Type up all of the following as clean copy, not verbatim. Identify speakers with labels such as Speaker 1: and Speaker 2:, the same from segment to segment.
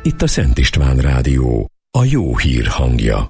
Speaker 1: Itt a Szent István Rádió, a jó hír hangja.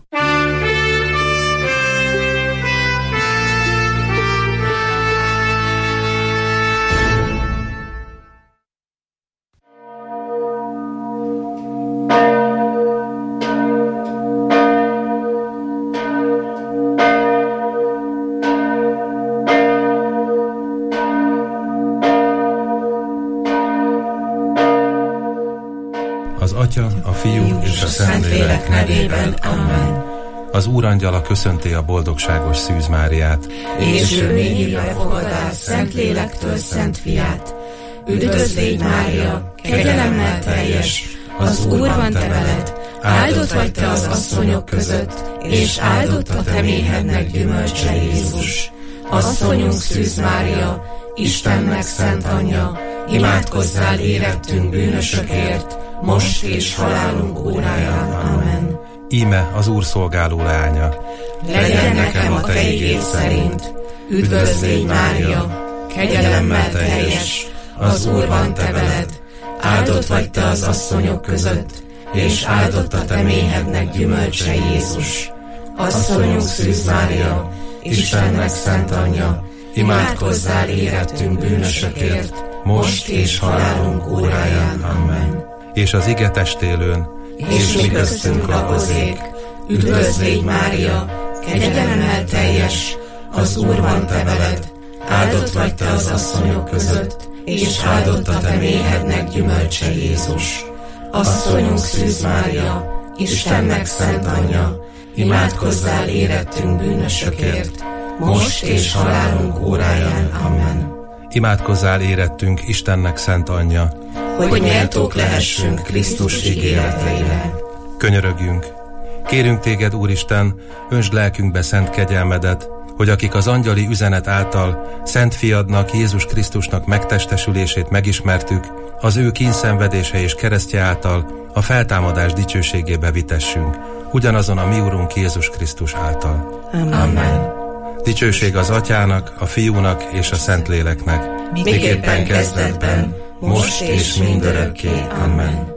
Speaker 2: Az Atya, a Fiú és a Szentlélek nevében. Amen. Az Úrangyala köszönti a boldogságos Szűz Máriát.
Speaker 3: És ő még befogadás Szentlélektől Szent Fiát. Üdvözl légy, Mária, kegyelemmel teljes, az Úr van te veled, áldott vagy te az asszonyok között, és áldott a te méhednek gyümölcse, Jézus. Asszonyunk Szűz Mária, Istennek szent anyja, imádkozzál érettünk bűnösökért, most és halálunk óráján. Amen.
Speaker 2: Íme az Úr szolgáló lánya.
Speaker 3: Legyen nekem a te igéd szerint. Üdvözl légy, Mária, kegyelemmel teljes, az Úr van te veled, áldott vagy te az asszonyok között, és áldott a te méhednek gyümölcse, Jézus. Asszonyunk Szűz Mária, Istennek szent anyja, imádkozzál érettünk bűnösökért, most és halálunk óráján. Amen.
Speaker 2: És az ige testélőn,
Speaker 3: és mi köztünk lakozék. Üdvözl légy, Mária, kegyelemmel teljes, az Úr van te veled, áldott vagy te az asszonyok között, és áldott a te méhednek gyümölcse, Jézus. Asszonyunk Szűz Mária, Istennek szent anyja, imádkozzál érettünk bűnösökért, most és halálunk óráján. Amen.
Speaker 2: Imádkozzál érettünk Istennek szent anyja,
Speaker 3: hogy méltók lehessünk Krisztus ígéreteire.
Speaker 2: Könyörögjünk! Kérünk téged, Úristen, öntsd lelkünkbe szent kegyelmedet, hogy akik az angyali üzenet által Szent Fiadnak, Jézus Krisztusnak megtestesülését megismertük, az ő kínszenvedése és keresztje által a feltámadás dicsőségébe vitessünk, ugyanazon a mi Urunk Jézus Krisztus által.
Speaker 3: Amen.
Speaker 2: Dicsőség az Atyának, a Fiúnak és a Szentléleknek,
Speaker 3: miképpen kezdetben, most és mindörökké. Amen.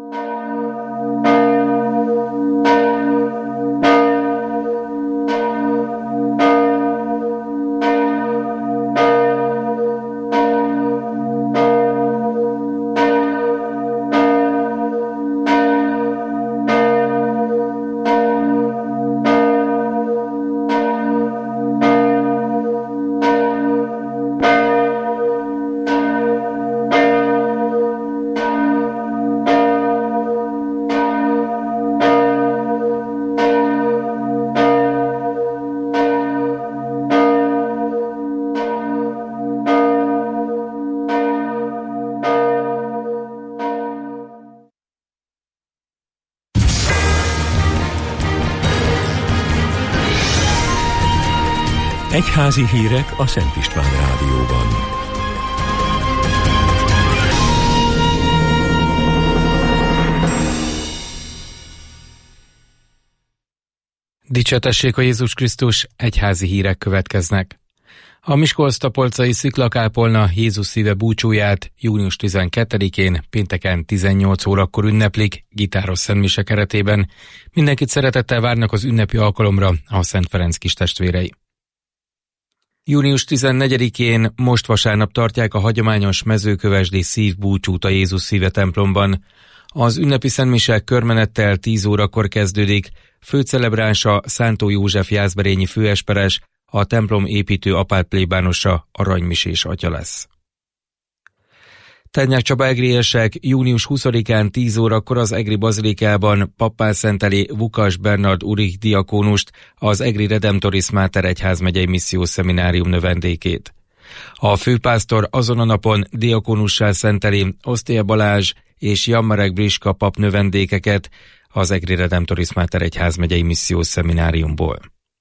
Speaker 1: Egyházi hírek a Szent István Rádióban.
Speaker 4: Dicsőtessék a Jézus Krisztus, egyházi hírek következnek. A Miskolc-Tapolcai Sziklakápolna Jézus szíve búcsúját június 12-én pénteken 18 órakor ünneplik gitáros szentmise keretében. Mindenkit szeretettel várnak az ünnepi alkalomra a Szent Ferenc kistestvérei. Június 14-én most vasárnap tartják a hagyományos mezőkövesdi szívbúcsút a Jézus szíve templomban. Az ünnepi szentmise körmenettel 10 órakor kezdődik, főcelebránsa Szántó József jászberényi főesperes, a templom építő apát plébánosa aranymisés atya lesz. Tennyák Csaba egriesek június 20-án 10 órakor az Egri bazilikában pappá szenteli Vukas Bernard Ulrich diakónust, az Egri Redemptoris Mater egyházmegyei missziós szeminárium növendékét. A főpásztor azon a napon diakónussá szenteli Osztéa Balázs és Jammarek Briska pap növendékeket az Egri Redemptoris Mater egyházmegyei missziós szemináriumból.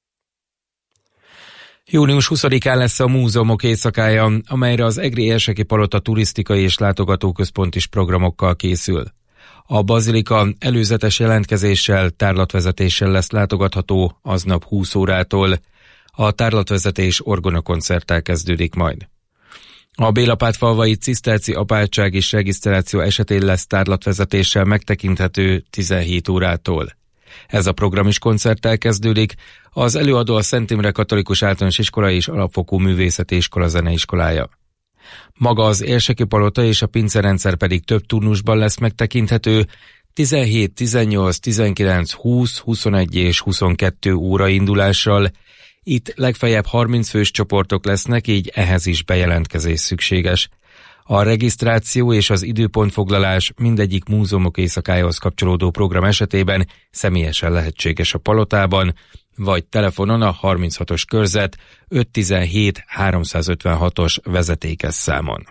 Speaker 4: Június 20-án lesz a múzeumok éjszakája, amelyre az Egri Érseki Palota turisztikai és látogatóközpont is programokkal készül. A bazilika előzetes jelentkezéssel, tárlatvezetéssel lesz látogatható aznap 20 órától. A tárlatvezetés orgonakoncerttel kezdődik majd. A Bélapátfalvai Ciszterci apátság és regisztráció esetén lesz tárlatvezetéssel megtekinthető 17 órától. Ez a program is koncerttel kezdődik. Az előadó a Szent Imre Katolikus Általános Iskola és Alapfokú Művészeti Iskola zeneiskolája. Maga az Érseki Palota és a pincerendszer pedig több turnusban lesz megtekinthető, 17, 18, 19, 20, 21 és 22 óra indulással. Itt legfeljebb 30 fős csoportok lesznek, így ehhez is bejelentkezés szükséges. A regisztráció és az időpontfoglalás mindegyik múzeumok éjszakájához kapcsolódó program esetében személyesen lehetséges a Palotában, vagy telefonon a 36-os körzet 517 356-os vezetékes számon.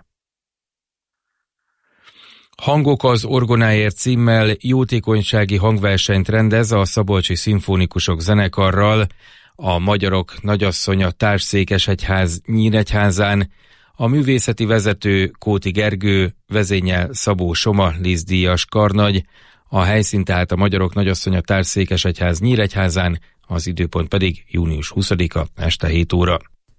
Speaker 4: Hangok az orgonáért címmel jótékonysági hangversenyt rendez a Szabolcsi Szimfonikusok zenekarral, a Magyarok Nagyasszonya Társszékesegyház Nyíregyházán. A művészeti vezető Kóti Gergő, vezényel Szabó Soma, Lizdíjas karnagy, a helyszín tehát a Magyarok Nagyasszonya Társszékesegyház Nyíregyházán, az időpont pedig június 20-a este 7 óra.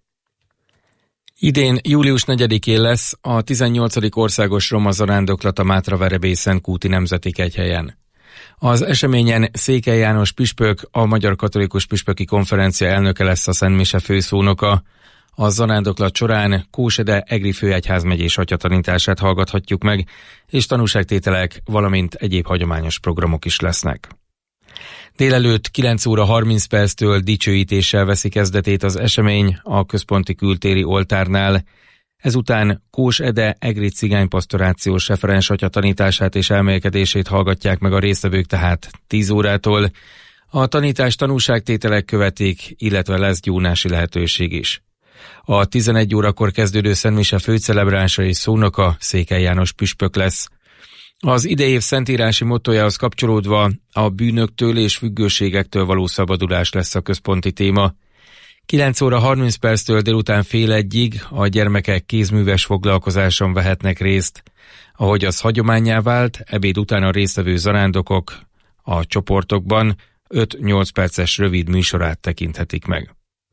Speaker 4: Idén július 4-én lesz a 18. országos roma zarándoklat a Mátraverebély-Szentkúti Nemzeti Kegyhelyen. Az eseményen Székely János püspök, a Magyar Katolikus Püspöki Konferencia elnöke lesz a szentmise főszónoka. A zarándoklat során Kósede Egri főegyházmegyés atyatanítását hallgathatjuk meg, és tanúságtételek, valamint egyéb hagyományos programok is lesznek. Délelőtt 9 óra 30 perctől dicsőítéssel veszi kezdetét az esemény a központi kültéri oltárnál. Ezután Kós Ede Egri cigánypastorációs referens atya tanítását és elmélkedését hallgatják meg a résztvevők, tehát 10 órától. A tanítás tanúságtételek követik, illetve lesz gyónási lehetőség is. A 11 órakor kezdődő szentmise főcelebrása és szónoka Székely János püspök lesz. Az idei év szentírási mottójához kapcsolódva a bűnöktől és függőségektől való szabadulás lesz a központi téma. 9 óra 30 perctől délután fél egyig a gyermekek kézműves foglalkozáson vehetnek részt. Ahogy az hagyománnyá vált, ebéd után a résztvevő zarándokok a csoportokban 5-8 perces rövid műsorát tekinthetik meg.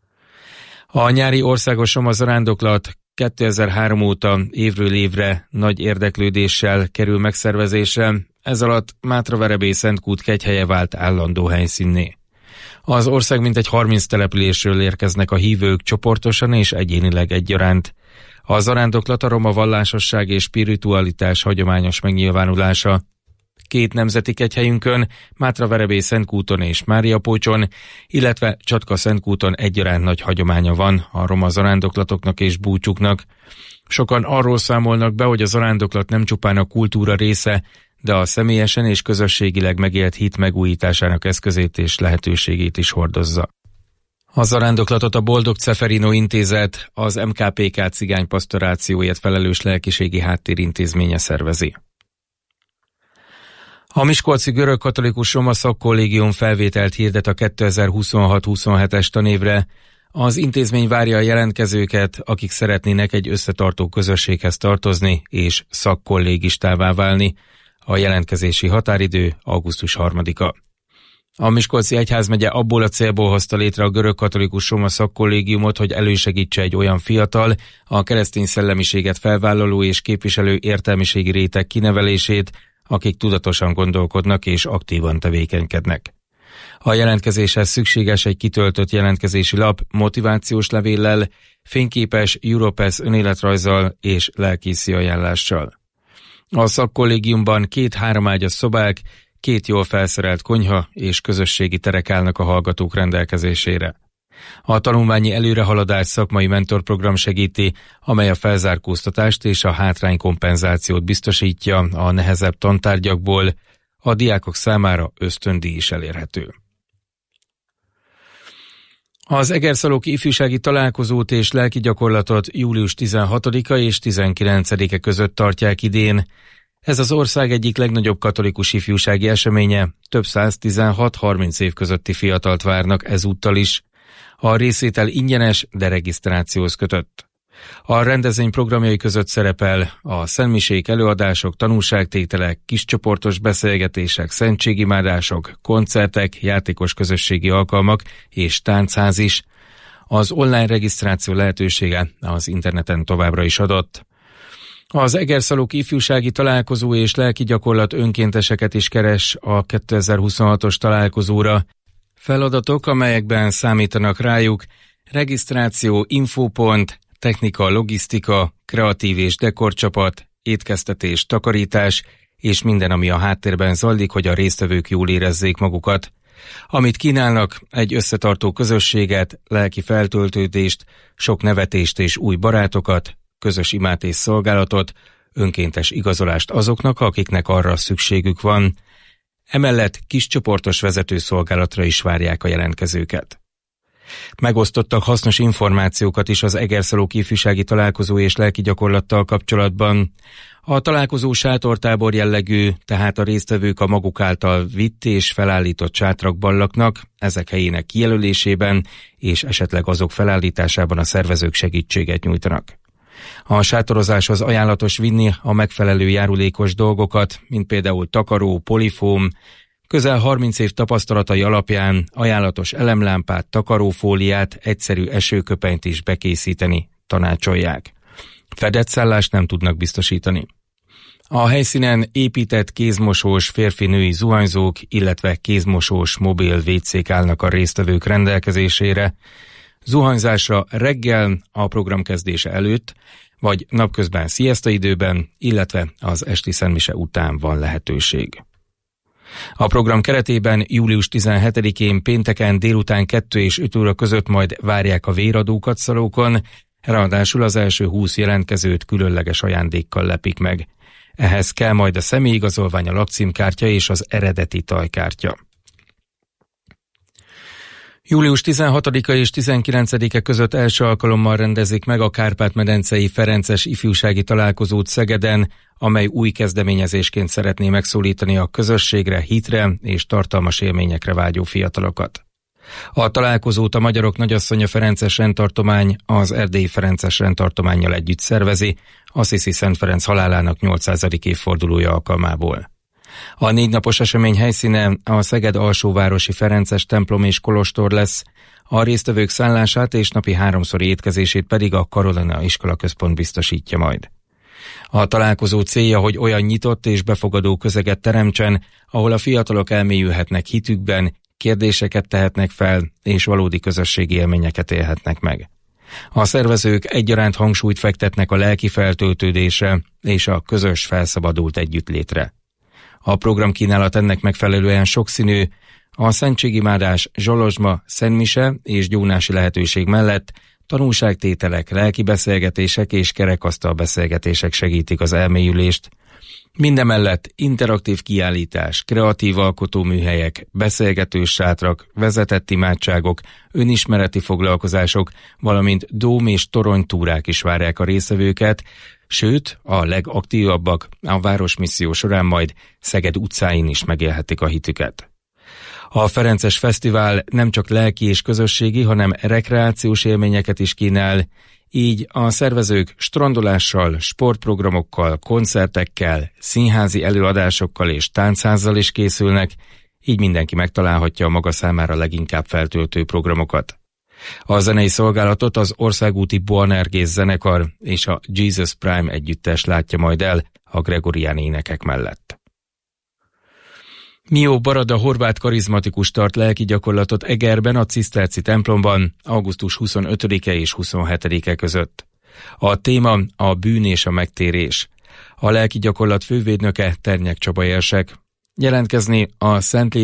Speaker 4: A nyári országos roma zarándoklat 2003 óta évről évre nagy érdeklődéssel kerül megszervezésre, ez alatt Mátraverebély-Szentkút kegyhelye vált állandó helyszínné. Az ország mintegy 30 településről érkeznek a hívők csoportosan és egyénileg egyaránt. A zarándoklat a roma vallásosság és spiritualitás hagyományos megnyilvánulása. 2 nemzeti kegyhelyünkön, Mátraverebély-Szentkúton és Máriapócson, illetve Csatka-Szentkúton egyaránt nagy hagyománya van a roma zarándoklatoknak és búcsuknak. Sokan arról számolnak be, hogy a zarándoklat nem csupán a kultúra része, de a személyesen és közösségileg megélt hit megújításának eszközét és lehetőségét is hordozza. A zarándoklatot a Boldog Ceferino Intézet, az MKPK cigánypastorációért felelős lelkiségi háttérintézménye szervezi. A Miskolci Görögkatolikus Roma Szakkollégium felvételt hirdet a 2026-27-es tanévre. Az intézmény várja a jelentkezőket, akik szeretnének egy összetartó közösséghez tartozni és szakkollégistává válni. A jelentkezési határidő augusztus 3-a. A Miskolci Egyházmegye abból a célból hozta létre a Görögkatolikus Roma Szakkollégiumot, hogy elősegítse egy olyan fiatal, a keresztény szellemiséget felvállaló és képviselő értelmiségi réteg kinevelését, akik tudatosan gondolkodnak és aktívan tevékenykednek. A jelentkezéshez szükséges egy kitöltött jelentkezési lap motivációs levéllel, fényképes Europass önéletrajzzal és lelkészi ajánlással. A szakkollégiumban 2-3 ágyas szobák, 2 jól felszerelt konyha és közösségi terek állnak a hallgatók rendelkezésére. A tanulmányi előrehaladás szakmai mentorprogram segíti, amely a felzárkóztatást és a hátránykompenzációt biztosítja a nehezebb tantárgyakból, a diákok számára ösztöndíj is elérhető. Az Egerszalóki ifjúsági találkozót és lelki gyakorlatot július 16-a és 19-e között tartják idén. Ez az ország egyik legnagyobb katolikus ifjúsági eseménye, több 116-30 év közötti fiatalt várnak ezúttal is. A részvétel ingyenes, de regisztrációhoz kötött. A rendezvény programjai között szerepel a szentmisék, előadások, tanúságtételek, kiscsoportos beszélgetések, szentségimádások, koncertek, játékos közösségi alkalmak és táncház is. Az online regisztráció lehetősége az interneten továbbra is adott. Az Egerszalók ifjúsági találkozó és lelki gyakorlat önkénteseket is keres a 2026-os találkozóra. Feladatok, amelyekben számítanak rájuk: regisztráció, infópont, technika, logisztika, kreatív és dekorcsapat, étkeztetés, takarítás és minden, ami a háttérben zajlik, hogy a résztvevők jól érezzék magukat. Amit kínálnak, egy összetartó közösséget, lelki feltöltődést, sok nevetést és új barátokat, közös imát és szolgálatot, önkéntes igazolást azoknak, akiknek arra szükségük van. Emellett kiscsoportos vezetőszolgálatra is várják a jelentkezőket. Megosztottak hasznos információkat is az Egerszalók ifjúsági találkozó és lelki gyakorlattal kapcsolatban. A találkozó sátortábor jellegű, tehát a résztvevők a maguk által vitt és felállított sátrakban laknak, ezek helyének kijelölésében és esetleg azok felállításában a szervezők segítséget nyújtanak. A sátorozáshoz ajánlatos vinni a megfelelő járulékos dolgokat, mint például takaró, polifóm. Közel 30 év tapasztalatai alapján ajánlatos elemlámpát, takarófóliát, egyszerű esőköpenyt is bekészíteni tanácsolják. Fedett szállást nem tudnak biztosítani. A helyszínen épített kézmosós férfi-női zuhanyzók, illetve kézmosós mobil vécék állnak a résztvevők rendelkezésére. Zuhanyzásra reggel a program kezdése előtt, vagy napközben sziasztaidőben, illetve az esti szentmise után van lehetőség. A program keretében július 17-én pénteken délután 2 és 5 óra között majd várják a véradókat Szalókon, ráadásul az első 20 jelentkezőt különleges ajándékkal lepik meg. Ehhez kell majd a személyigazolvány, a lakcímkártya és az eredeti tajkártya. Július 16-a és 19-e között első alkalommal rendezik meg a Kárpát-medencei Ferences ifjúsági találkozót Szegeden, amely új kezdeményezésként szeretné megszólítani a közösségre, hitre és tartalmas élményekre vágyó fiatalokat. A találkozót a Magyarok Nagyasszonya Ferences rendtartomány az Erdélyi Ferences rendtartománnyal együtt szervezi, Assisi Szent Ferenc halálának 800. évfordulója alkalmából. A 4 napos esemény helyszíne a Szeged alsóvárosi Ferences templom és kolostor lesz, a résztvevők szállását és napi 3-szori étkezését pedig a Karolina Iskolaközpont biztosítja majd. A találkozó célja, hogy olyan nyitott és befogadó közeget teremtsen, ahol a fiatalok elmélyülhetnek hitükben, kérdéseket tehetnek fel és valódi közösségi élményeket élhetnek meg. A szervezők egyaránt hangsúlyt fektetnek a lelki feltöltődésre és a közös felszabadult együttlétre. A programkínálat ennek megfelelően sokszínű, a szentségimádás, zsolozsma, szentmise és gyónási lehetőség mellett tanulságtételek, lelki beszélgetések és kerekasztal beszélgetések segítik az elmélyülést. Mindemellett interaktív kiállítás, kreatív alkotóműhelyek, beszélgetős sátrak, vezetett imádságok, önismereti foglalkozások, valamint dóm- és toronytúrák is várják a résztvevőket, sőt, a legaktívabbak a városmisszió során majd Szeged utcáin is megélhetik a hitüket. A Ferences Fesztivál nem csak lelki és közösségi, hanem rekreációs élményeket is kínál, így a szervezők strandolással, sportprogramokkal, koncertekkel, színházi előadásokkal és táncházzal is készülnek, így mindenki megtalálhatja a maga számára leginkább feltöltő programokat. A zenei szolgálatot az országúti Boanergész zenekar és a Jesus Prime együttes látja majd el a gregorián énekek mellett. Mió Barada horvát karizmatikus tart lelki gyakorlatot Egerben a Ciszterci templomban augusztus 25-e és 27-e között. A téma a bűn és a megtérés. A lelki gyakorlat fővédnöke Ternyek Csaba érsek. Jelentkezni a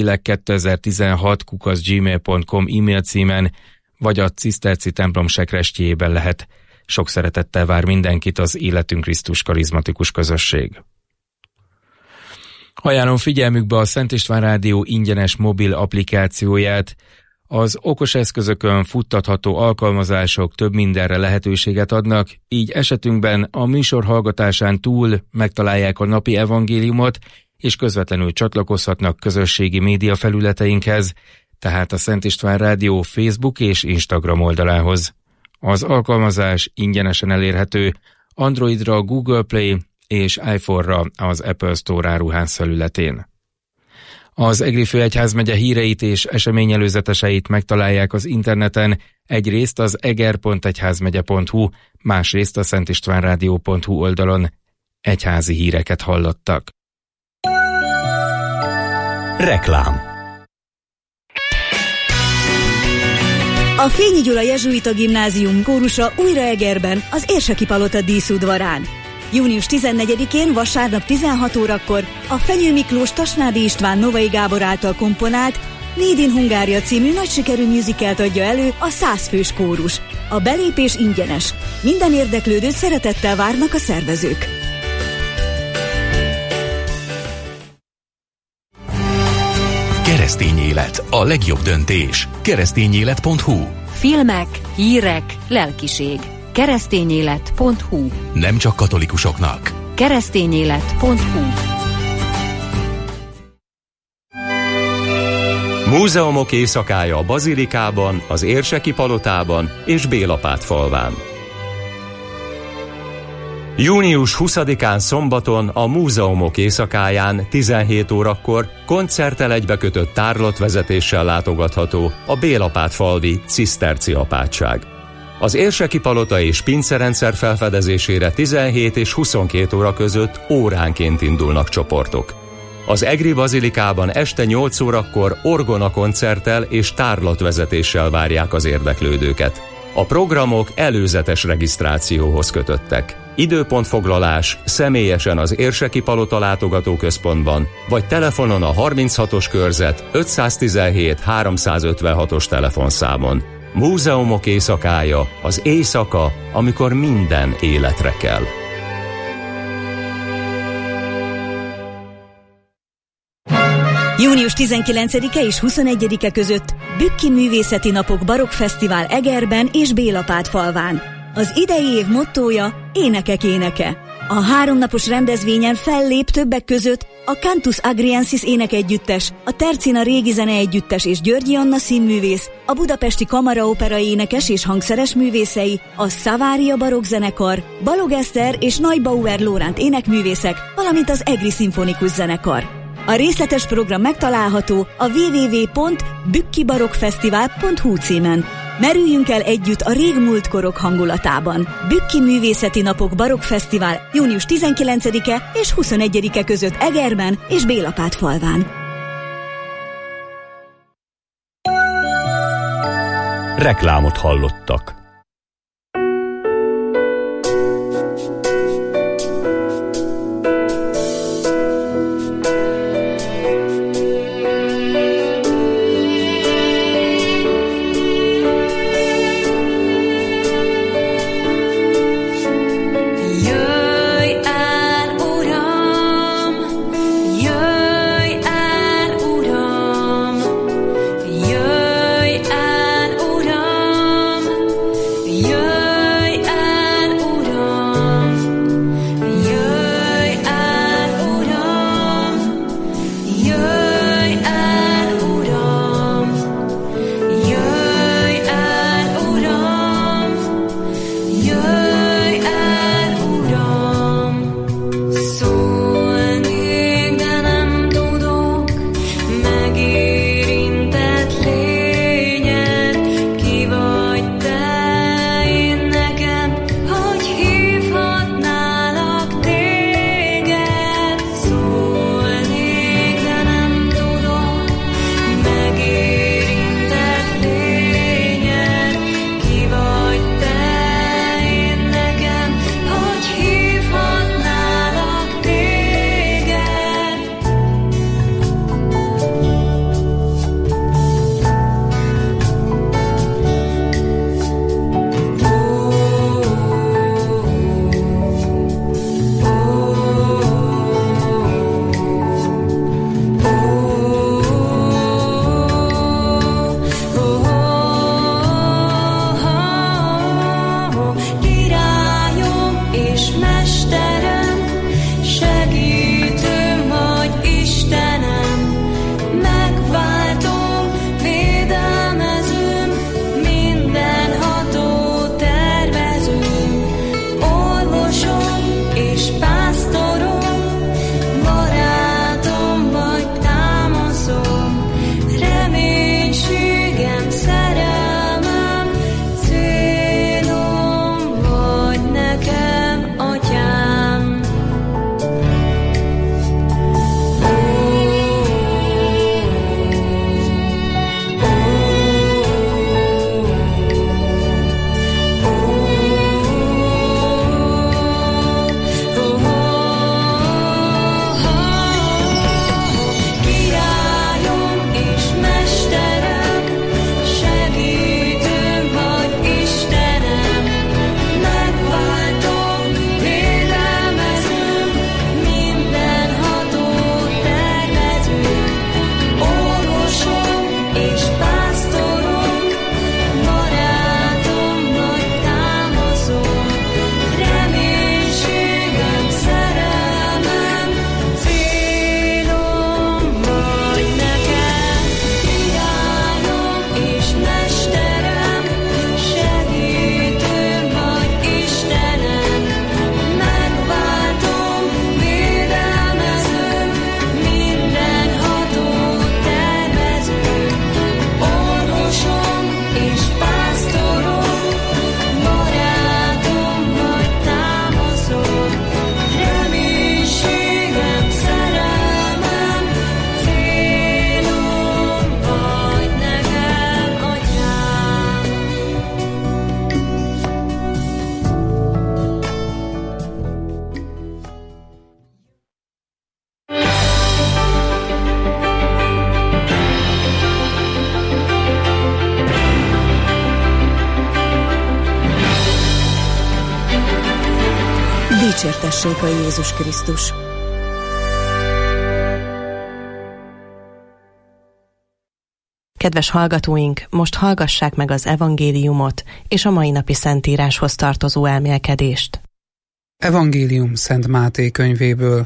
Speaker 4: szentlélek2016@gmail.com e-mail címen vagy a Ciszterci templom sekrestjében lehet. Sok szeretettel vár mindenkit az Életünk Krisztus karizmatikus közösség. Ajánlom figyelmükbe a Szent István Rádió ingyenes mobil applikációját. Az okos eszközökön futtatható alkalmazások több mindenre lehetőséget adnak, így esetünkben a műsor hallgatásán túl megtalálják a napi evangéliumot, és közvetlenül csatlakozhatnak közösségi média felületeinkhez, tehát a Szent István Rádió Facebook és Instagram oldalához. Az alkalmazás ingyenesen elérhető Androidra a Google Play és iPhone-ra az Apple Store áruház felületén. Az Egri főegyházmegye híreit és eseményelőzeteseit megtalálják az interneten, egyrészt az eger.egyházmegye.hu, másrészt a szentistvánrádió.hu oldalon. Egyházi híreket hallottak.
Speaker 1: Reklám.
Speaker 5: A Fényi Gyula Jezsuita Gimnázium kórusa újra Egerben, az Érseki Palota díszudvarán. Június 14-én vasárnap 16 órakor a Fenyő Miklós Tasnádi István Novai Gábor által komponált Made in Hungária című nagy sikerű musicalt adja elő a 100 fős kórus. A belépés ingyenes. Minden érdeklődőt szeretettel várnak a szervezők.
Speaker 1: Keresztény élet, a legjobb döntés. Keresztényélet.hu.
Speaker 6: Filmek, hírek, lelkiség. Keresztényélet.hu.
Speaker 1: Nem csak katolikusoknak.
Speaker 6: Keresztényélet.hu.
Speaker 7: Múzeumok éjszakája a Bazilikában, az Érseki Palotában és Bélapát falván. Június 20-án szombaton a Múzeumok éjszakáján 17 órakor koncerttel egybekötött tárlatvezetéssel látogatható a Bélapát-falvi ciszterci apátság. Az Érseki Palota és pincerendszer felfedezésére 17 és 22 óra között óránként indulnak csoportok. Az Egri Bazilikában este 8 órakor orgona koncerttel és tárlatvezetéssel várják az érdeklődőket. A programok előzetes regisztrációhoz kötöttek. Időpontfoglalás személyesen az Érseki Palota látogatóközpontban, vagy telefonon a 36-os körzet 517 356-os telefonszámon. Múzeumok éjszakája, az éjszaka, amikor minden életre kell.
Speaker 5: Június 19-e és 21-e között Bükki Művészeti Napok Barokk Fesztivál Egerben és Bélapát-falván. Az idei év mottója Énekek éneke. A 3 napos rendezvényen fellép többek között a Cantus Agriensis énekegyüttes, a Tercina Régi Zeneegyüttes és Györgyi Anna színművész, a Budapesti Kamaraopera énekes és hangszeres művészei, a Szavária Barokk Zenekar, Balog Eszter és Neubauer Lóránt énekművészek, valamint az Egri Szimfonikus Zenekar. A részletes program megtalálható a www.bükkibarokkfesztivál.hu címen. Merüljünk el együtt a régmúlt korok hangulatában. Bükki Művészeti Napok Barokk Fesztivál június 19-e és 21-e között Egerben és Bélapát-falván.
Speaker 1: Reklámot hallottak.
Speaker 5: dicsértessék a Jézus Krisztus.
Speaker 8: Kedves hallgatóink, most hallgassák meg az evangéliumot és a mai napi szentíráshoz tartozó elmélkedést.
Speaker 9: Evangélium Szent Máté könyvéből.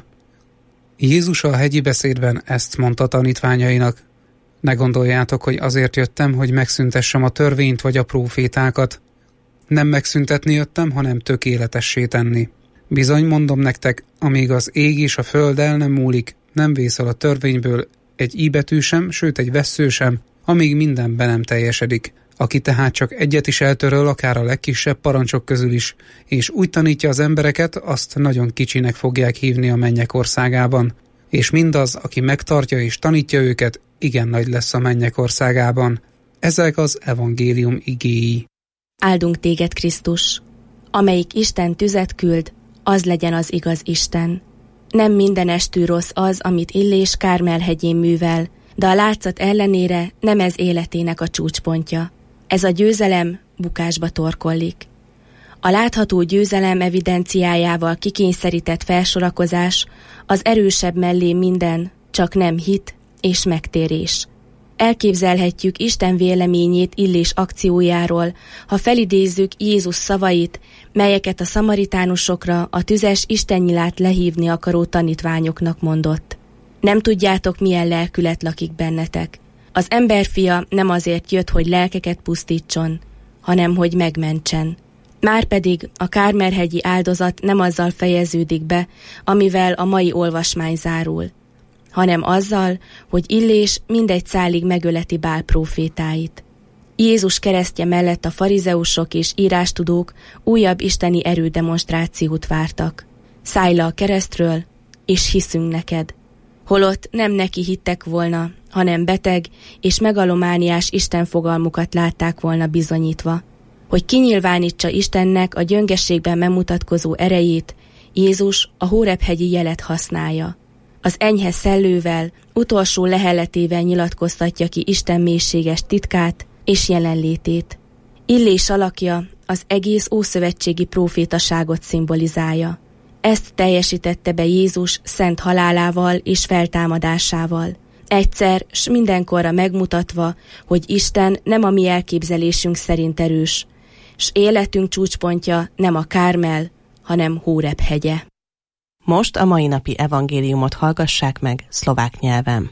Speaker 9: Jézus a hegyi beszédben ezt mondta tanítványainak: ne gondoljátok, hogy azért jöttem, hogy megszüntessem a törvényt vagy a prófétákat. Nem megszüntetni jöttem, hanem tökéletessé tenni. Bizony mondom nektek, amíg az ég és a föld el nem múlik, nem vészel a törvényből egy íbetű sem, sőt egy vessző sem, amíg minden be nem teljesedik. Aki tehát csak egyet is eltöröl, akár a legkisebb parancsok közül is, és úgy tanítja az embereket, azt nagyon kicsinek fogják hívni a mennyek országában. És mindaz, aki megtartja és tanítja őket, igen nagy lesz a mennyek országában. Ezek az evangélium igéi.
Speaker 10: Áldunk téged, Krisztus! Amelyik Isten tüzet küld, az legyen az igaz Isten. Nem minden estű rossz az, amit Illés Kármel-hegyén művel, de a látszat ellenére nem ez életének a csúcspontja. Ez a győzelem bukásba torkollik. A látható győzelem evidenciájával kikényszerített felsorakozás az erősebb mellé minden, csak nem hit és megtérés. Elképzelhetjük Isten véleményét Illés akciójáról, ha felidézzük Jézus szavait, melyeket a szamaritánusokra a tüzes istennyilát lehívni akaró tanítványoknak mondott. Nem tudjátok, milyen lelkület lakik bennetek. Az emberfia nem azért jött, hogy lelkeket pusztítson, hanem hogy megmentsen. Márpedig a Kármel-hegyi áldozat nem azzal fejeződik be, amivel a mai olvasmány zárul, hanem azzal, hogy Illés mindegy szálig megöleti Bál prófétáit. Jézus keresztje mellett a farizeusok és írástudók újabb isteni erődemonstrációt vártak. Szállj le a keresztről, és hiszünk neked. Holott nem neki hittek volna, hanem beteg és megalomániás istenfogalmukat látták volna bizonyítva. Hogy kinyilvánítsa Istennek a gyöngességben megmutatkozó erejét, Jézus a Hóreb-hegyi jelet használja. Az enyhe szellővel, utolsó lehelletével nyilatkoztatja ki Isten mélységes titkát és jelenlétét. Illés alakja az egész ószövetségi prófétaságot szimbolizálja. Ezt teljesítette be Jézus szent halálával és feltámadásával. Egyszer s mindenkorra megmutatva, hogy Isten nem a mi elképzelésünk szerint erős, s életünk csúcspontja nem a Kármel, hanem Hóreb hegye.
Speaker 8: Most a mai napi evangéliumot hallgassák meg szlovák nyelven.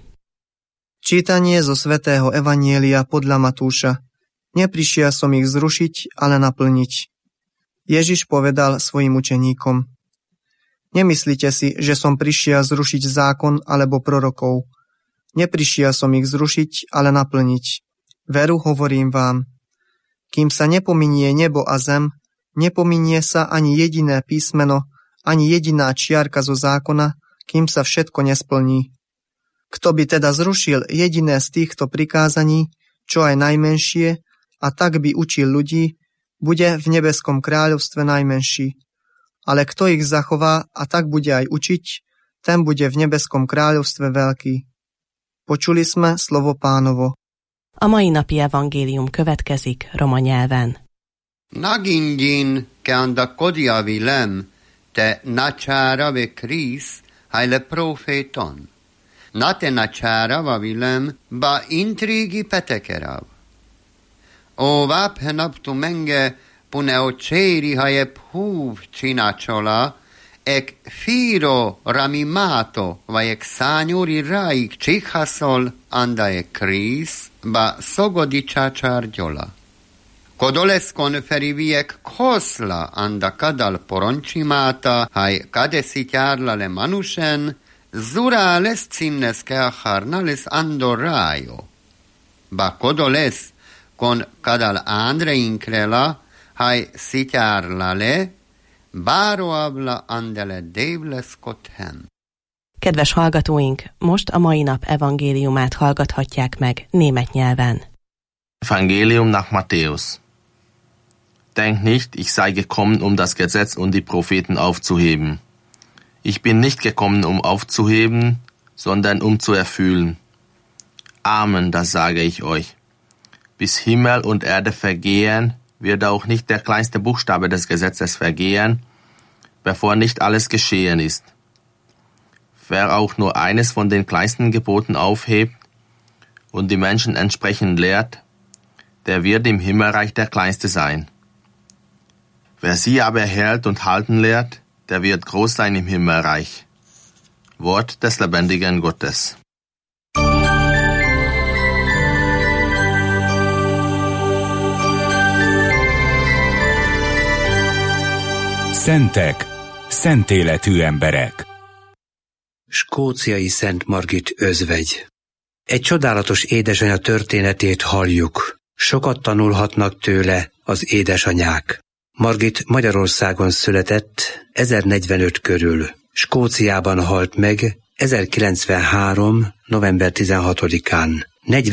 Speaker 11: Čítanie zo svätého Evanjelia podľa Matúša. Neprišiel som ich zrušiť, ale naplniť. Ježiš povedal svojim učeníkom: Nemyslite si, že som prišiel zrušiť zákon alebo prorokov. Neprišiel som ich zrušiť, ale naplniť. Veru hovorím vám, kým sa nepominie nebo a zem, nepominie sa ani jediné písmeno, ani jediná čiarka zo zákona, kým sa všetko nesplní. Kto by teda zrušil jediné z týchto prikázaní, čo aj najmenšie, a tak by učil ľudí, bude v nebeskom kráľovstve najmenší. Ale kto ich zachová a tak bude aj učiť, ten bude v nebeskom kráľovstve veľký. Počuli sme slovo Pánovo.
Speaker 8: A mai napi evangélium következik roma nyelven.
Speaker 12: Nagindin keanda kodia vilem, te načára ve Krisz, hajle proféton. Na te načára va vilem, ba intrigi petekerav. O váphenap tu menge pune oceri hajep húv csinácsola, ek firo ramimato, va ek szányúri ráik csikhaszol, anda ek Krisz, ba szogodi csácsárgyola. Kodoleszkon feriviek koszla, anda kadal poroncsimáta, haj kadeszitjárla le manusen, zura lesz cinnes keacharna lesz andorájo. Ba kodolesz, kon kadal ándreinkrela, haj szitjárla le, bároabla andele dévlesz kothem.
Speaker 8: Kedves hallgatóink, most a mai nap evangéliumát hallgathatják meg német nyelven.
Speaker 13: Evangelium nach Matthäus. Denkt nicht, ich sei gekommen, um das Gesetz und die Propheten aufzuheben. Ich bin nicht gekommen, um aufzuheben, sondern um zu erfüllen. Amen, das sage ich euch. Bis Himmel und Erde vergehen, wird auch nicht der kleinste Buchstabe des Gesetzes vergehen, bevor nicht alles geschehen ist. Wer auch nur eines von den kleinsten Geboten aufhebt und die Menschen entsprechend lehrt, der wird im Himmelreich der Kleinste sein. Wer sie aber hält und halten lehrt, der wird groß sein im Himmelreich. Wort des lebendigen Gottes.
Speaker 14: Szentek, szent életű emberek.
Speaker 15: Skóciai Szent Margit özvegy. Egy csodálatos édesanya történetét halljuk. Sokat tanulhatnak tőle az édesanyák. Margit Magyarországon született 1045 körül. Skóciában halt meg 1093. november 16-án.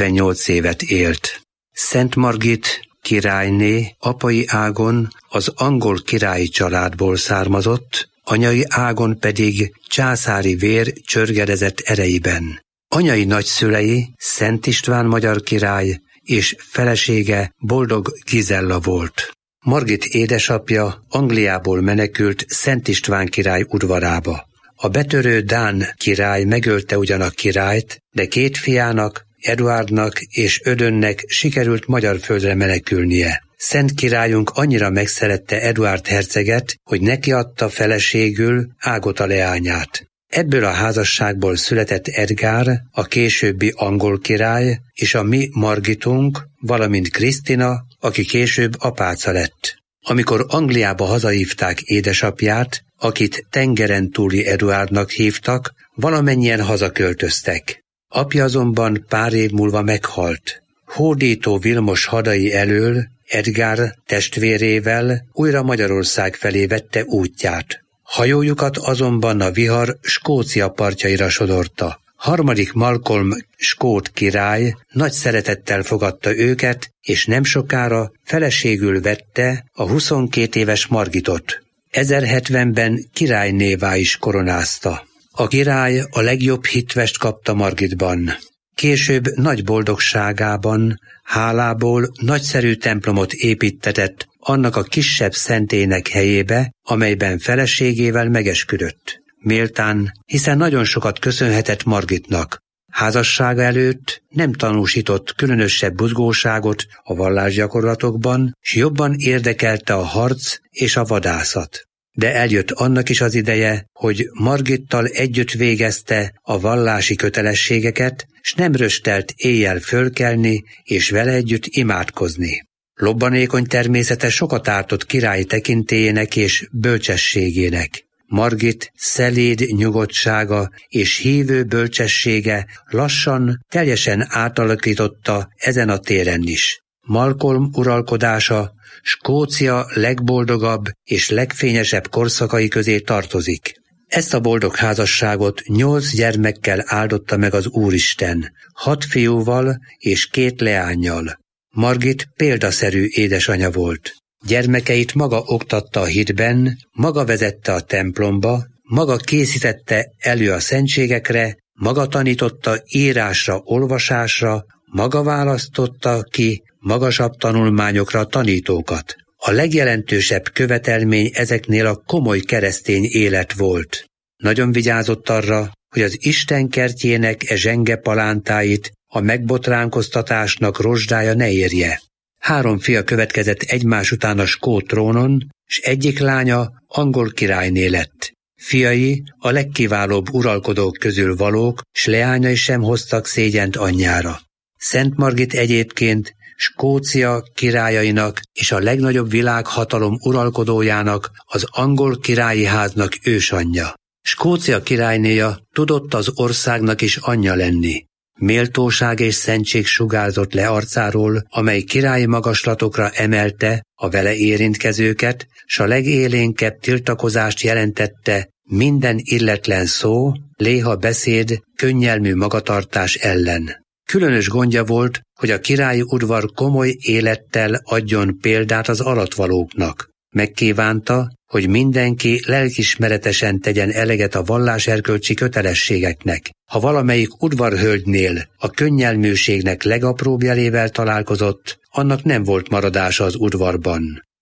Speaker 15: 48 évet élt. Szent Margit királyné apai ágon az angol királyi családból származott, anyai ágon pedig császári vér csörgedezett erejében. Anyai nagyszülei Szent István magyar király és felesége Boldog Gizella volt. Margit édesapja Angliából menekült Szent István király udvarába. A betörő dán király megölte ugyan a királyt, de két fiának, Eduárdnak és Ödönnek sikerült magyar földre menekülnie. Szent királyunk annyira megszerette Eduárd herceget, hogy neki adta feleségül Ágota leányát. Ebből a házasságból született Edgár, a későbbi angol király, és a mi Margitunk, valamint Krisztina, aki később apáca lett. Amikor Angliába hazahívták édesapját, akit tengeren túli Eduárdnak hívtak, valamennyien hazaköltöztek. Apja azonban pár év múlva meghalt. Hódító Vilmos hadai elől Edgár testvérével újra Magyarország felé vette útját. Hajójukat azonban a vihar Skócia partjaira sodorta. Harmadik Malcolm skót király nagy szeretettel fogadta őket, és nem sokára feleségül vette a 22 éves Margitot. 1070-ben királynévá is koronázta. A király a legjobb hitvest kapta Margitban. Később nagy boldogságában, hálából nagyszerű templomot építtetett annak a kisebb szentének helyébe, amelyben feleségével megesküdött. Méltán, hiszen nagyon sokat köszönhetett Margitnak. Házassága előtt nem tanúsított különösebb buzgóságot a vallásgyakorlatokban, s jobban érdekelte a harc és a vadászat. De eljött annak is az ideje, hogy Margittal együtt végezte a vallási kötelességeket, s nem röstelt éjjel fölkelni és vele együtt imádkozni. Lobbanékony természete sokat ártott királyi tekintélyének és bölcsességének. Margit szeléd nyugodtsága és hívő bölcsessége lassan teljesen átalakította ezen a téren is. Malcolm uralkodása Skócia legboldogabb és legfényesebb korszakai közé tartozik. Ezt a boldog házasságot 8 gyermekkel áldotta meg az Úristen, 6 fiúval és 2 leánnyal. Margit példaszerű édesanya volt. Gyermekeit maga oktatta a hitben, maga vezette a templomba, maga készítette elő a szentségekre, maga tanította írásra, olvasásra, maga választotta ki magasabb tanulmányokra a tanítókat. A legjelentősebb követelmény ezeknél a komoly keresztény élet volt. Nagyon vigyázott arra, hogy az Isten kertjének zsenge palántáit a megbotránkoztatásnak rozsdája ne érje. 3 fia következett egymás után a skót trónon, s egyik lánya angol királyné lett. Fiai a legkiválóbb uralkodók közül valók, s leányai sem hoztak szégyent anyjára. Szent Margit egyébként Skócia királyainak és a legnagyobb világhatalom uralkodójának, az angol királyi háznak ősanyja. Skócia királynéja tudott az országnak is anyja lenni. Méltóság és szentség sugárzott le arcáról, amely királyi magaslatokra emelte a vele érintkezőket, s a legélénkebb tiltakozást jelentette minden illetlen szó, léha beszéd, könnyelmű magatartás ellen. Különös gondja volt, hogy a királyi udvar komoly élettel adjon példát az alattvalóknak. Megkívánta, hogy mindenki lelkismeretesen tegyen eleget a valláserkölcsi kötelességeknek. Ha valamelyik udvarhölgynél a könnyelműségnek legapróbb jelével találkozott, annak nem volt maradása az udvarban.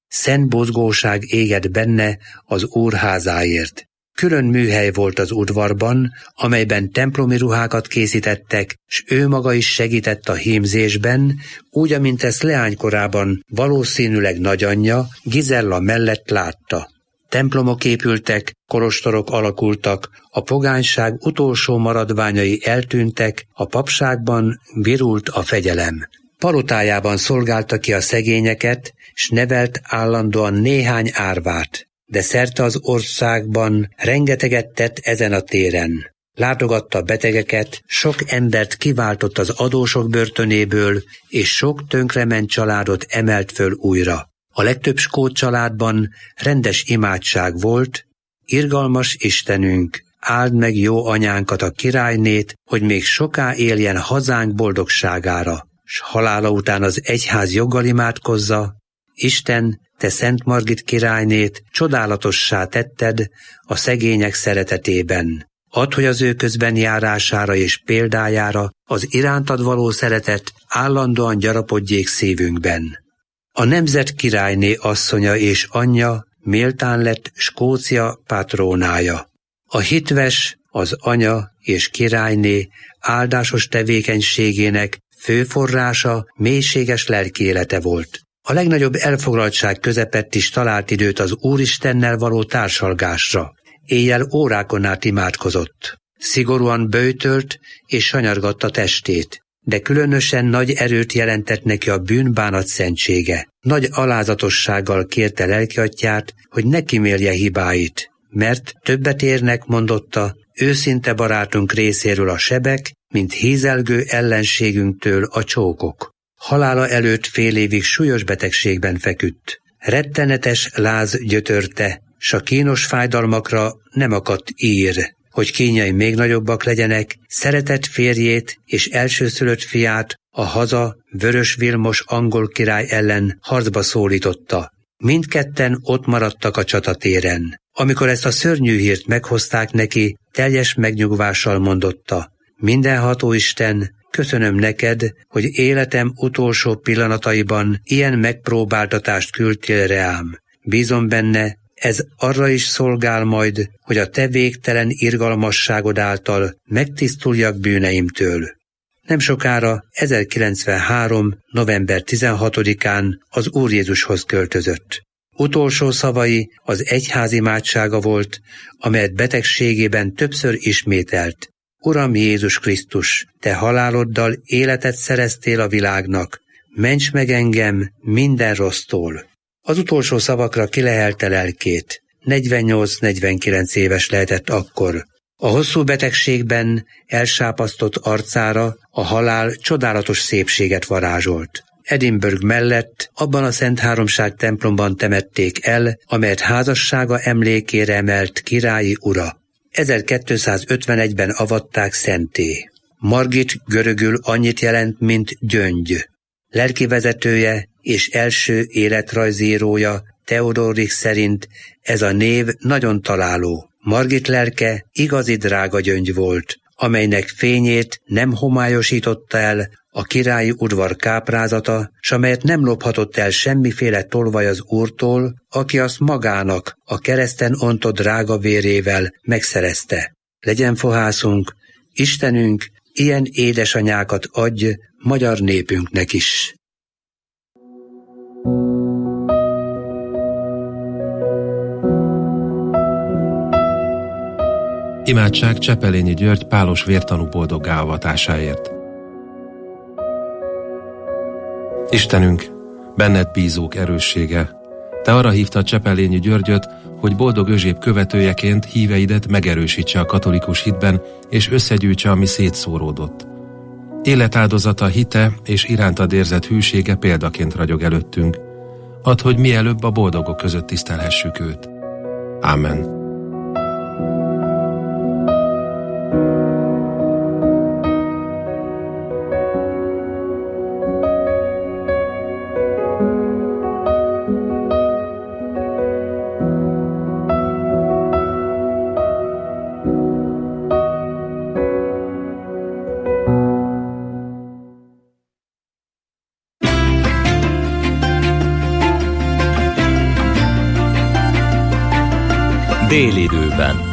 Speaker 15: Szent buzgóság égett benne az Úr házáért. Külön műhely volt az udvarban, amelyben templomi ruhákat készítettek, s ő maga is segített a hímzésben, úgy, amint ezt leánykorában valószínűleg nagyanyja Gizella mellett látta. Templomok épültek, kolostorok alakultak, a pogányság utolsó maradványai eltűntek, a papságban virult a fegyelem. Palotájában szolgálta ki a szegényeket, s nevelt állandóan néhány árvát. De szerte az országban rengeteget tett ezen a téren. Látogatta betegeket, sok embert kiváltott az adósok börtönéből, és sok tönkrement családot emelt föl újra. A legtöbb skót családban rendes imádság volt: irgalmas Istenünk, áld meg jó anyánkat, a királynét, hogy még soká éljen hazánk boldogságára, s halála után az egyház joggal imádkozza: Isten, te Szent Margit királynét csodálatossá tetted a szegények szeretetében. Add, hogy az ő közben járására és példájára az irántad való szeretet állandóan gyarapodjék szívünkben. A nemzet királyné asszonya és anyja méltán lett Skócia patrónája. A hitves, az anya és királyné áldásos tevékenységének fő forrása mélységes lelkiélete volt. A legnagyobb elfoglaltság közepett is talált időt az Úristennel való társalgásra. Éjjel órákon át imádkozott. Szigorúan böjtölt és sanyargatta testét, de különösen nagy erőt jelentett neki a bűnbánat szentsége. Nagy alázatossággal kérte lelkiatyját, hogy ne kimélje hibáit, mert többet érnek, mondotta, őszinte barátunk részéről a sebek, mint hízelgő ellenségünktől a csókok. Halála előtt fél évig súlyos betegségben feküdt. Rettenetes láz gyötörte, s a kínos fájdalmakra nem akadt ír. Hogy kínjai még nagyobbak legyenek, szeretett férjét és elsőszülött fiát, a haza Vörös Vilmos angol király ellen harcba szólította. Mindketten ott maradtak a csatatéren. Amikor ezt a szörnyű hírt meghozták neki, teljes megnyugvással mondotta: Mindenható Isten, köszönöm neked, hogy életem utolsó pillanataiban ilyen megpróbáltatást küldtél reám. Bízom benne, ez arra is szolgál majd, hogy a te végtelen irgalmasságod által megtisztuljak bűneimtől. Nem sokára, 1093. november 16-án az Úr Jézushoz költözött. Utolsó szavai az egyház imádsága volt, amelyet betegségében többször ismételt: Uram Jézus Krisztus, te haláloddal életet szereztél a világnak, ments meg engem minden rossztól. Az utolsó szavakra kilehelte lelkét. 48-49 éves lehetett akkor. A hosszú betegségben elsápasztott arcára a halál csodálatos szépséget varázsolt. Edinburgh mellett abban a Szent Háromság templomban temették el, amelyet házassága emlékére emelt királyi ura. 1251-ben avatták szentté. Margit görögül annyit jelent, mint gyöngy. Lelkivezetője és első életrajzírója Theodorik szerint ez a név nagyon találó. Margit lelke igazi drága gyöngy volt, amelynek fényét nem homályosította el a királyi udvar káprázata, s amelyet nem lophatott el semmiféle tolvaj az Úrtól, aki azt magának a kereszten ontott drága vérével megszerezte. Legyen fohászunk, Istenünk, ilyen édesanyákat adj magyar népünknek is.
Speaker 2: Imádság Csepelényi György pálos vértanú boldoggá avatásáért. Istenünk, benned bízók erőssége, te arra hívtad Csepelényi Györgyöt, hogy boldog Özséb követőjeként híveidet megerősítse a katolikus hitben, és összegyűjtse, ami szétszóródott. Életáldozata, hite és irántad érzett hűsége példaként ragyog előttünk. Add, hogy mielőbb a boldogok között tisztelhessük őt. Ámen.
Speaker 7: percben.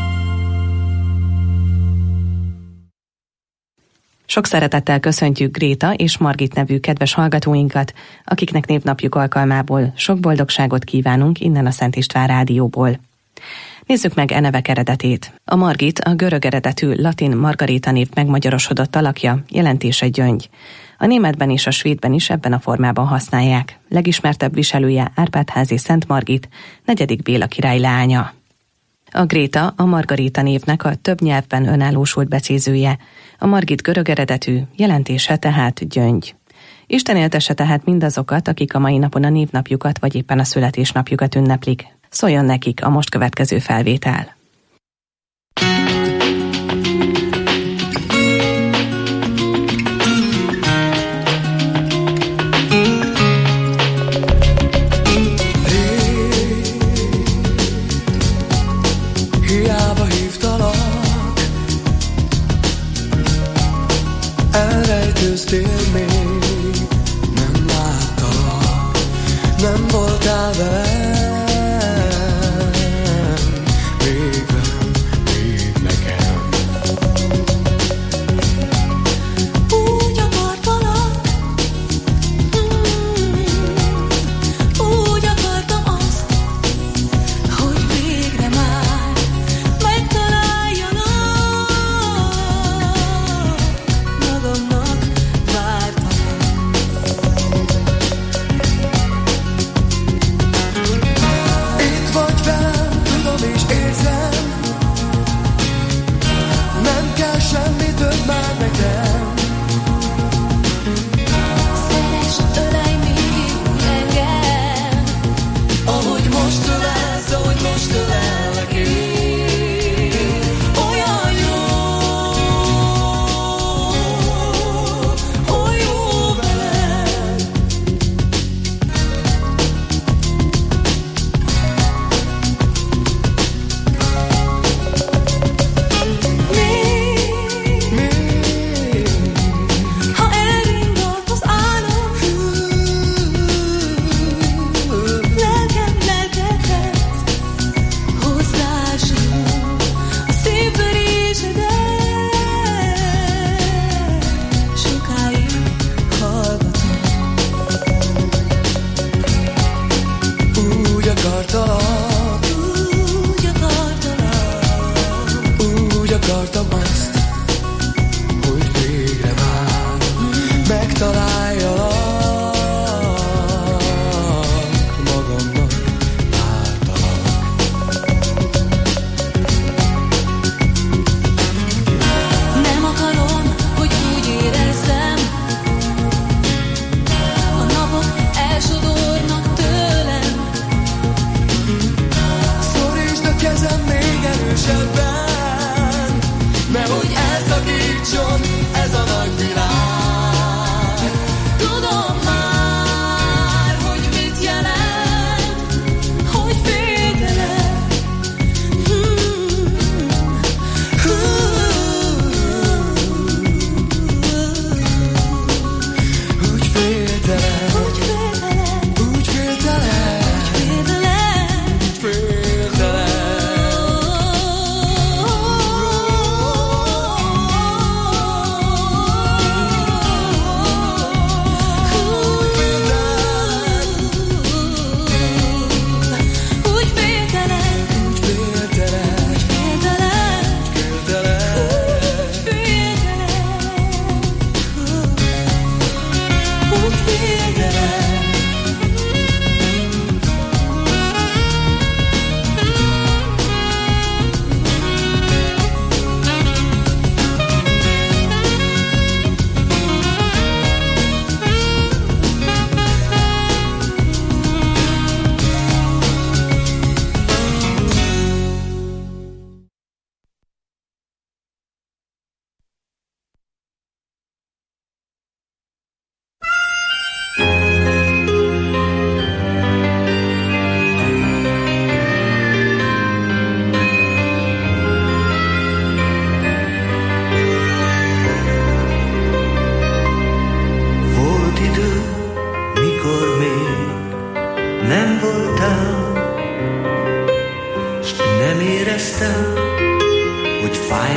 Speaker 8: Sok szeretettel köszöntjük Gréta és Margit nevű kedves hallgatóinkat, akiknek névnapjuk alkalmából sok boldogságot kívánunk innen a Szent István Rádióból. Nézzük meg e nevek eredetét. A Margit a görög eredetű latin Margarita név megmagyarosodott alakja, jelentése gyöngy. A németben és a svédben is ebben a formában használják. Legismertebb viselője Árpád-házi Szent Margit, 4. Béla király leánya. A Gréta a Margarita névnek a több nyelvben önállósult becézője. A Margit görög eredetű, jelentése tehát gyöngy. Isten éltesse tehát mindazokat, akik a mai napon a névnapjukat vagy éppen a születésnapjukat ünneplik. Szóljon nekik a most következő felvétel.
Speaker 16: Hiába hívtalak, elrejtőztél még, nem láttalak, nem voltál velem, még nekem.
Speaker 17: Úgy akartalak, úgy akartam azt, hogy végre már megtaláljanak, magamnak vártalak.
Speaker 16: Itt vagy velem, tudom és érzem, nem kell semmi több már nekem.
Speaker 17: Szeress, ölelj még úgy engem,
Speaker 16: Ahogy most ölelsz, ahogy most ölellek én. Olyan jó, hogy jó veled.
Speaker 17: ha elringat az álom, lelkem lelkedhez, hozzásimul a szívverésedet, sokáig hallgatom.
Speaker 16: Úgy akartalak, úgy akartam azt, hogy végre már megtaláljalak, magamnak vártalak.
Speaker 17: Nem akarom, hogy úgy érezzem, a napok elsodornak tőlem.
Speaker 16: Szorítsd a kezem még erősebben, ne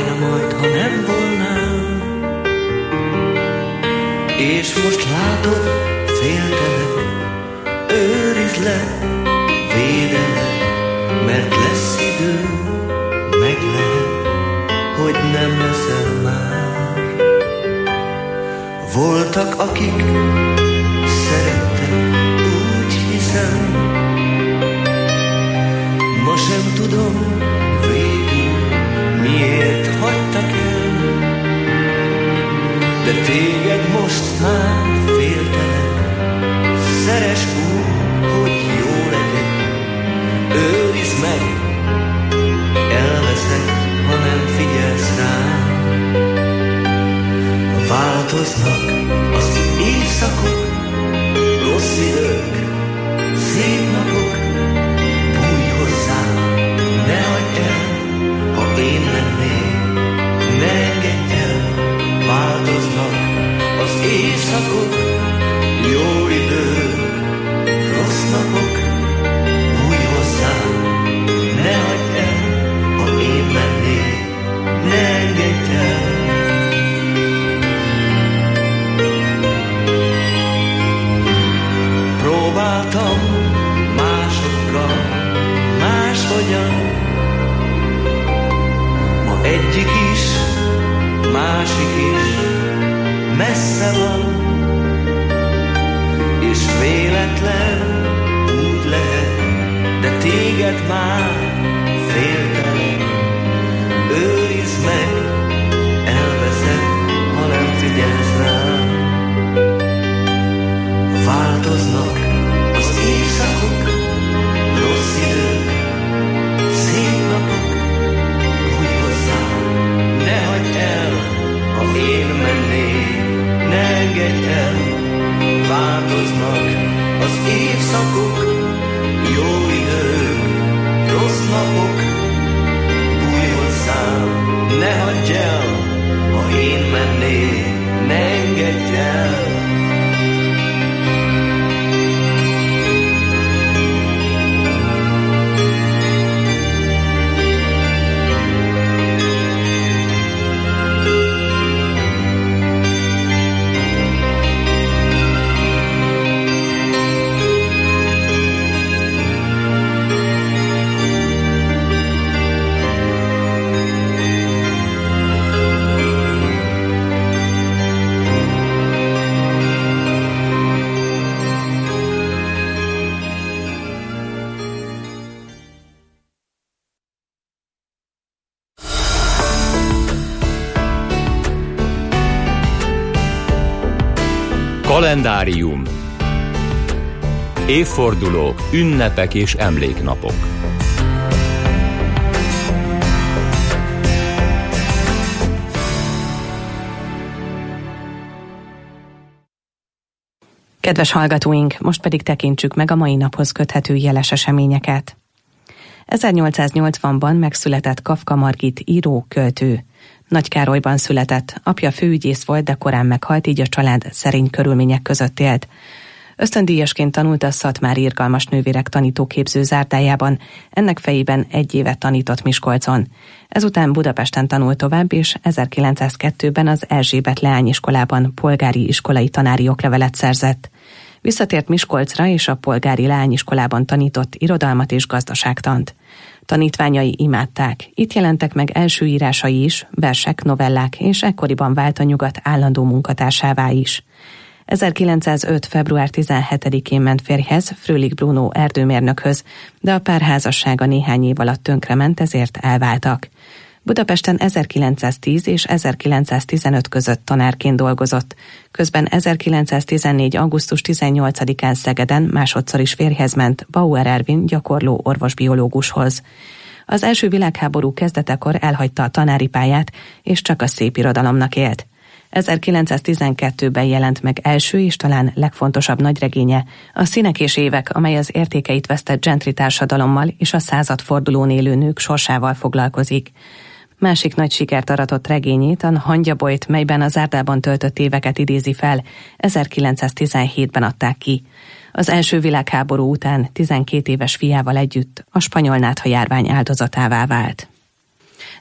Speaker 18: fájna majd, ha nem volnám. És most látod, féltelek, őrizlek, védelek, mert lesz idő, meg lehet, hogy nem leszel már. Voltak, akik szerettek, úgy hiszem, ma sem tudom végül, miért hagytak el, de téged most már féltelek, szeres úgy, hogy jó legyek, őrizd meg, elveszek, ha nem figyelsz rám. Változnak az évszakok, rossz idők, szép napok, bújj hozzám, ne hagyd el, ha én lennék, ne engedj el. Változnak az évszakok, jó idők, rossz napok, bújj hozzám, ne hagyd el, ha én lennék, ne engedj el. Próbáltam másokkal, máshogyan, ma egyik is, másik is messze van, és véletlen úgy lehet, de téged már féltelek, őrizd meg, elveszek, ha nem figyelsz rám. Változnak az évszakok, rossz idők, szép napok, bújj hozzám, ne hagyd el, ha én mennék, ne engedj el. Változnak az évszakok, jó idők, rossz napok, bújj hozzám, ne hagyd el, ha én mennék, ne engedj el.
Speaker 7: Kalendárium. Évfordulók, ünnepek és emléknapok.
Speaker 8: Kedves hallgatóink, most pedig tekintsük meg a mai naphoz köthető jeles eseményeket. 1880-ban megszületett Kafka Margit író, költő. Nagykárolyban született, apja főügyész volt, de korán meghalt, így a család szerény körülmények között élt. Ösztöndíjasként tanult a szatmári irgalmas nővérek tanítóképző zárdájában, ennek fejében 1 évet tanított Miskolcon. Ezután Budapesten tanult tovább, és 1902-ben az Erzsébet leányiskolában polgári iskolai tanári oklevelet szerzett. Visszatért Miskolcra, és a polgári leányiskolában tanított irodalmat és gazdaságtant. Tanítványai imádták. Itt jelentek meg első írásai is, versek, novellák, és ekkoriban vált a Nyugat állandó munkatársává is. 1905. február 17-én ment férjhez, Fröhlich Bruno erdőmérnökhöz, de a párházassága néhány év alatt tönkrement, ezért elváltak. Budapesten 1910 és 1915 között tanárként dolgozott, közben 1914. augusztus 18-án Szegeden másodszor is férjhez ment Bauer Ervin gyakorló orvosbiológushoz. Az első világháború kezdetekor elhagyta a tanári pályát, és csak a szépirodalomnak élt. 1912-ben jelent meg első és talán legfontosabb nagyregénye, a Színek és évek, amely az értékeit vesztett gentry társadalommal és a századfordulón élő nők sorsával foglalkozik. Másik nagy sikert aratott regényét, a Hangyabolyt, melyben az zárdában töltött éveket idézi fel, 1917-ben adták ki. Az első világháború után 12 éves fiával együtt a spanyol nátha járvány áldozatává vált.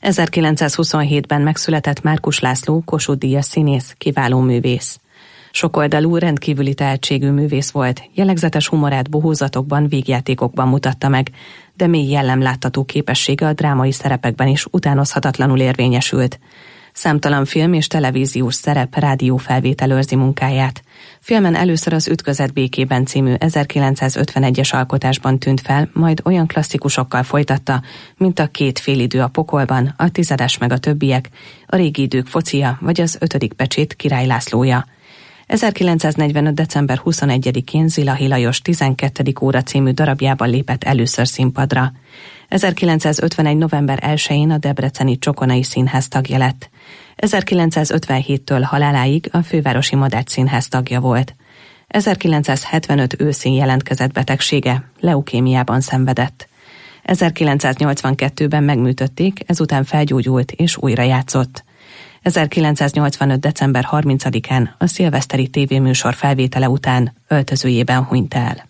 Speaker 8: 1927-ben megszületett Márkus László, Kossuth-díjas színész, kiváló művész. Sokoldalú, rendkívüli tehetségű művész volt, jellegzetes humorát bohózatokban, vígjátékokban mutatta meg, de mély jellemláttató képessége a drámai szerepekben is utánozhatatlanul érvényesült. Számtalan film és televíziós szerep, rádiófelvétel őrzi munkáját. Filmen először az Ütközet békében című 1951-es alkotásban tűnt fel, majd olyan klasszikusokkal folytatta, mint a Két félidő a pokolban, a Tizedes meg a többiek, a Régi idők focia vagy az 5. pecsét Király Lászlója. 1945. december 21-én Zilahi Lajos 12. óra című darabjában lépett először színpadra. 1951. november 1-én a debreceni Csokonai Színház tagja lett. 1957-től haláláig a Fővárosi Madách Színház tagja volt. 1975 őszén jelentkezett betegsége, leukémiában szenvedett. 1982-ben megműtötték, ezután felgyógyult és újra játszott. 1985. december 30-án a szilveszteri tévéműsor felvétele után öltözőjében hunyt el.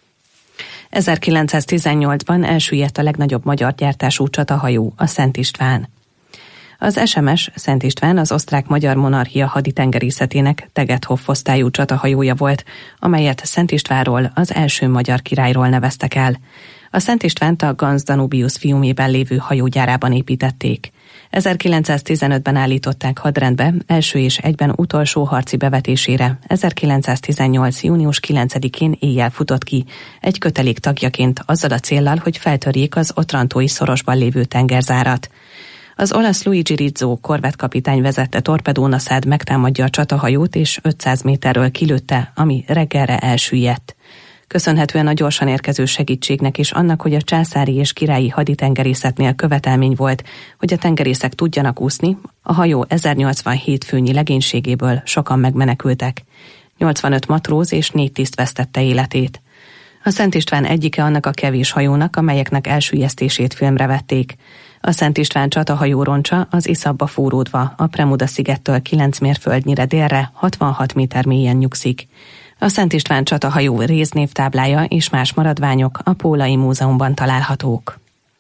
Speaker 8: 1918-ban elsüllyedt a legnagyobb magyar gyártású csatahajó, a Szent István. Az SMS Szent István az osztrák-magyar monarchia haditengerészetének Tegethoff osztályú csatahajója volt, amelyet Szent Istvánról, az első magyar királyról neveztek el. A Szent Istvánt a Ganz Danubius fiumében lévő hajógyárában építették. 1915-ben állították hadrendbe, első és egyben utolsó harci bevetésére. 1918. június 9-én éjjel futott ki, egy kötelék tagjaként azzal a céllal, hogy feltörjék az Otrantói szorosban lévő tengerzárat. Az olasz Luigi Rizzo korvettkapitány vezette torpedónaszád megtámadja a csatahajót, és 500 méterről kilőtte, ami reggelre elsüllyedt. Köszönhetően a gyorsan érkező segítségnek és annak, hogy a császári és királyi haditengerészetnél követelmény volt, hogy a tengerészek tudjanak úszni, a hajó 1087 főnyi legénységéből sokan megmenekültek. 85 matróz és 4 tiszt vesztette életét. A Szent István egyike annak a kevés hajónak, amelyeknek elsüllyesztését filmre vették. A Szent István csatahajó roncsa az Iszabba fúródva, a Premuda-szigettől 9 mérföldnyire délre, 66 méter mélyen nyugszik. A Szent István csatahajó réznévtáblája és más maradványok a Pólai Múzeumban találhatók.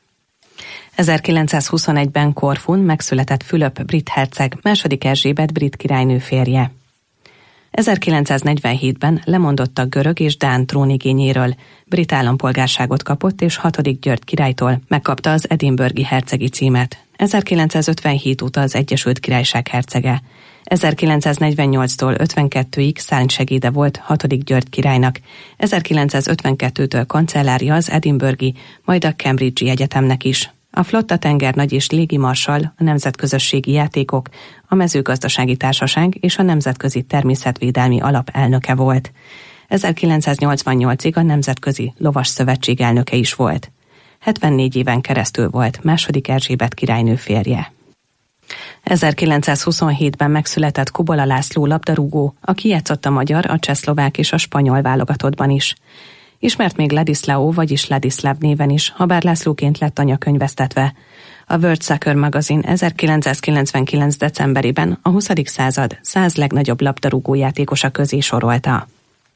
Speaker 8: 1921-ben Korfun megszületett Fülöp brit herceg, II. Erzsébet brit királynő férje. 1947-ben lemondott a görög és dán trónigényéről, brit állampolgárságot kapott, és 6. György királytól megkapta az edinburghi hercegi címet. 1957 óta az Egyesült Királyság hercege. 1948-tól 52-ig szárnysegéde volt 6. György királynak. 1952-től kancellárja az edinburghi, majd a Cambridge-i egyetemnek is. A flotta tengernagy és légimarsall, a nemzetközösségi játékok, a mezőgazdasági társaság és a Nemzetközi Természetvédelmi Alap elnöke volt. 1988-ig a Nemzetközi Lovas Szövetség elnöke is volt. 74 éven keresztül volt II. Erzsébet királynő férje. 1927-ben megszületett Kubola László labdarúgó, aki játszott a magyar, a csehszlovák és a spanyol válogatottban is. Ismert még Ladislao, vagyis Ladislav néven is, habár Lászlóként lett anyakönyvesztetve. A World Soccer Magazine 1999. decemberében a 20. század 100 legnagyobb labdarúgó játékosa közé sorolta.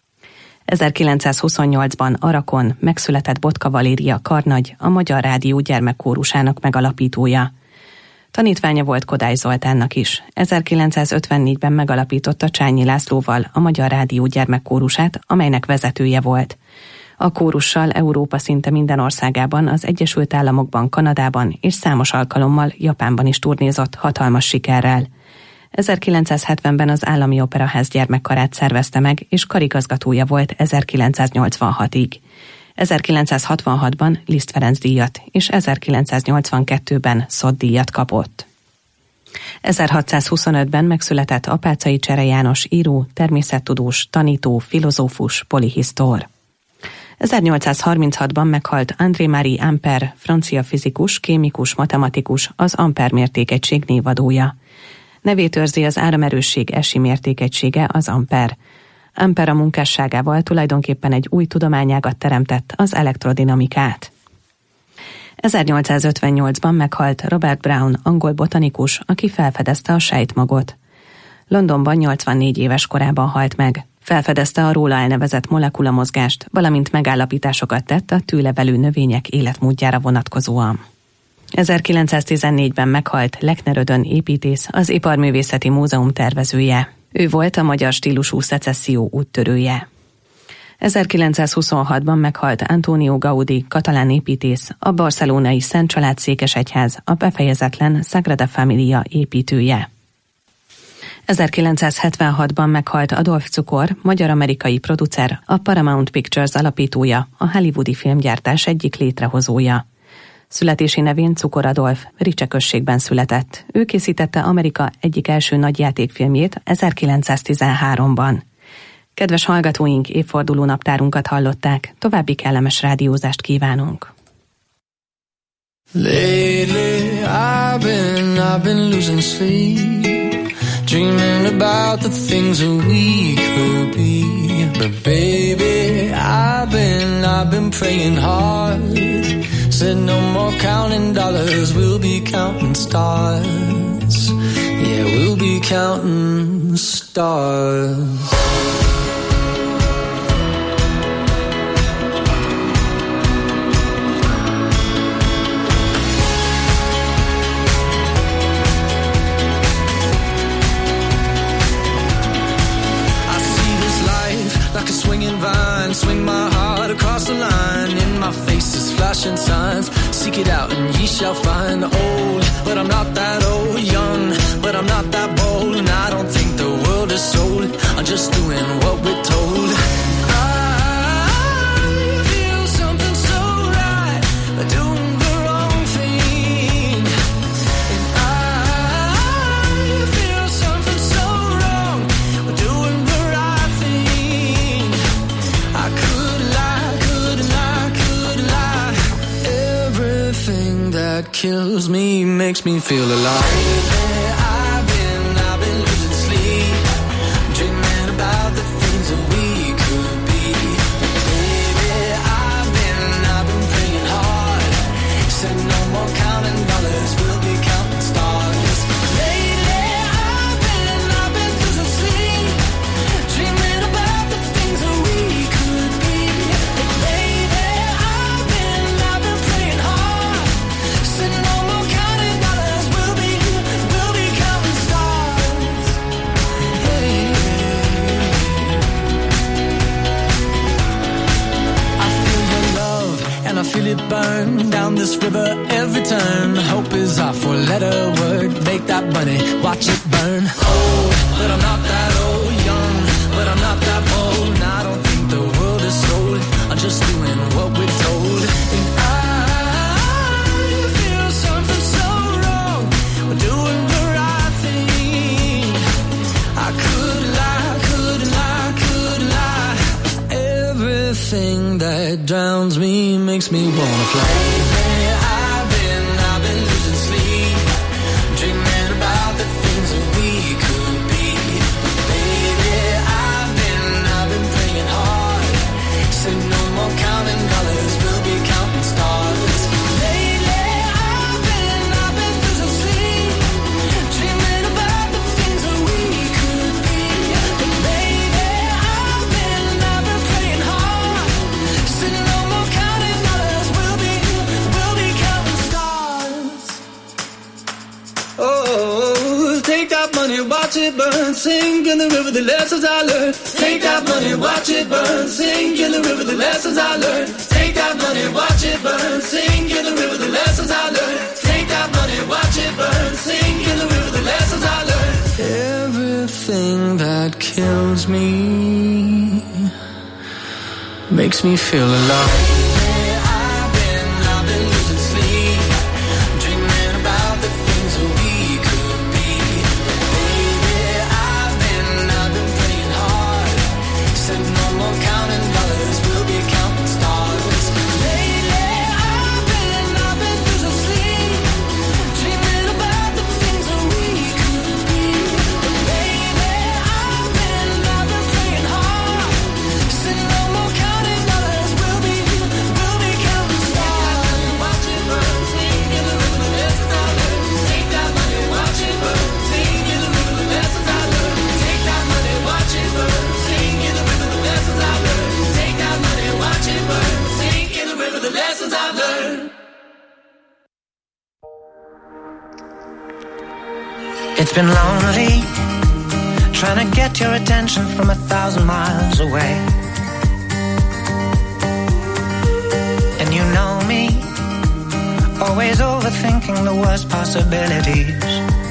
Speaker 8: 1928-ban Arakon megszületett Botka Valéria karnagy, a Magyar Rádió gyermekkórusának megalapítója. Tanítványa volt Kodály Zoltánnak is. 1954-ben megalapította Csányi Lászlóval a Magyar Rádió gyermekkórusát, amelynek vezetője volt. A kórussal Európa szinte minden országában, az Egyesült Államokban, Kanadában és számos alkalommal Japánban is turnézott hatalmas sikerrel. 1970-ben az Állami Operaház gyermekkarát szervezte meg, és karigazgatója volt 1986-ig. 1966-ban Liszt Ferenc díjat, és 1982-ben Szott díjat kapott. 1625-ben megszületett Apáczai Csere János író, természettudós, tanító, filozófus, polihisztor. 1836-ban meghalt André-Marie Ampère, francia fizikus, kémikus, matematikus, az Ampère mértékegység névadója. Nevét őrzi az áramerősség Essi mértékegysége, az Ampère. Ampère a munkásságával tulajdonképpen egy új tudományágat teremtett, az elektrodinamikát. 1858-ban meghalt Robert Brown, angol botanikus, aki felfedezte a sejtmagot. Londonban 84 éves korában halt meg. Felfedezte a róla elnevezett molekulamozgást, valamint megállapításokat tett a tőlevelő növények életmódjára vonatkozóan. 1914-ben meghalt Lechner Ödön építész, az Iparművészeti Múzeum tervezője. Ő volt a magyar stílusú szecesszió úttörője. 1926-ban meghalt Antonio Gaudí, katalán építész, a barcelonai Szent Család székesegyház, a befejezetlen Sagrada Familia építője. 1976-ban meghalt Adolf Cukor, magyar-amerikai producer, a Paramount Pictures alapítója, a hollywoodi filmgyártás egyik létrehozója. Születési nevén Cukor Adolf, Ricse községben született. Ő készítette Amerika egyik első nagyjátékfilmjét 1913-ban. Kedves hallgatóink, évforduló naptárunkat hallották, további kellemes rádiózást kívánunk.
Speaker 16: Lately I've been losing sleep, dreaming about the things that we could be. But baby, I've been praying hard. Said no more counting dollars, we'll be counting stars. Yeah, we'll be counting stars. Like a swinging vine, swing my heart across the line. In my face is flashing signs. Seek it out and ye shall find. Old, but I'm not that old. Young, but I'm not that bold. And I don't think the world is sold. I'm just doing what we're told. I feel something so right, doing the wrong thing. And I feel something so wrong, doing the right thing. I could lie. Everything that kills me makes me feel alive. I've been losing sleep, dreaming about the things that we could be. Baby, I've been praying hard. Said no more counting dollars, we'll be counting stars. Lately, I've been losing sleep, dreaming about the things that we could be. Baby, I've been praying hard. Said no more counting dollars, we'll be counting stars. Hey. I feel your love and I feel it burn down this river every turn. Hope is our four-letter word. Make that money, watch it burn. Old, but I'm not that old. Young, but I'm not that bold. And I don't think the world is sold. I'm just doing what we're told. And I feel something so wrong. We're doing the right thing. I could lie. Everything that drowns me makes me wanna fly. I've been losing sleep, dreaming about the things that we could be. Baby, I've been praying hard. Said no more counting dollars, we'll be counting stars. Lately, I've been losing sleep, dreaming about the things that we could be. But baby, I've been praying hard. Said no more counting dollars, we'll be counting stars. Oh, take that money, watch it burn, sink in the river, the lessons I learned. Take that money, watch it burn, sink in the river, the lessons I learned. Take that money, watch it burn, sink in the river, the lessons I learned. Take that money, watch it burn, sink in the river, the lessons I learned. Everything that kills me makes me feel alive. I've been losing sleep, dreaming about the things that we could be. Baby, I've been praying hard. Said no more counting dollars, we'll be counting stars. Lately, I've been losing sleep, dreaming about the things that we could be. Baby, I've been praying hard. Said no more counting dollars, we'll be
Speaker 19: It's been lonely, trying to get your attention from 1,000 miles away. And you know me, always overthinking the worst possibilities.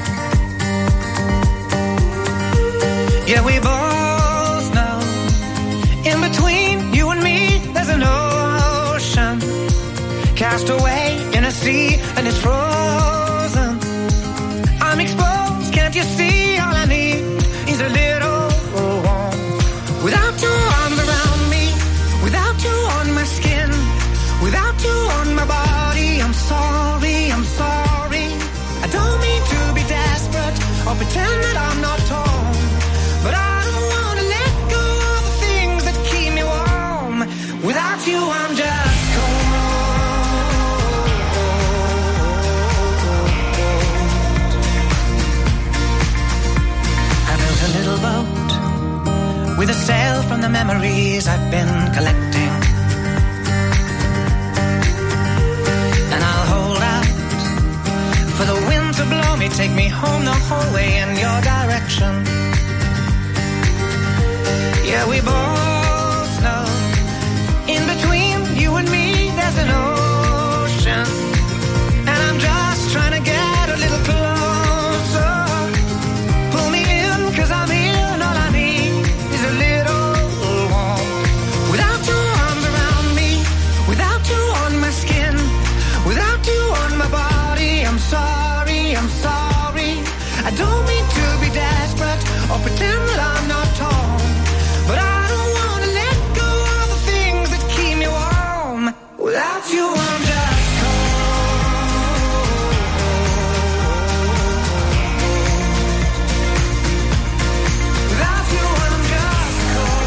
Speaker 19: Yeah, we both know, in between you and me, there's an ocean, cast away in a sea, and it's frozen. I'm exposed, can't you see? All I need is a little warmth. Without your arms around me, without you on my skin, without you on my body, I'm sorry, I'm sorry. I don't mean to be desperate or pretend that I'm not torn, but I don't want to let go of the things that keep me warm. Without you, I'm just cold. I built a little boat with a sail from the memories I've been collecting, and I'll hold out for the wind to blow me, take me home the whole way in your direction. Yeah, we both know, in between you and me, there's an ocean, and I'm just trying to get a little closer. Pull me in, 'cause I'm in, all I need is a little warmth. Without your arms around me, without you on my skin, without you on my body, I'm sorry, I'm sorry. I don't mean to be desperate or pretend that I'm not torn, but I don't want to let go of the things that keep me warm. Without you, I'm just cold. Without you, I'm just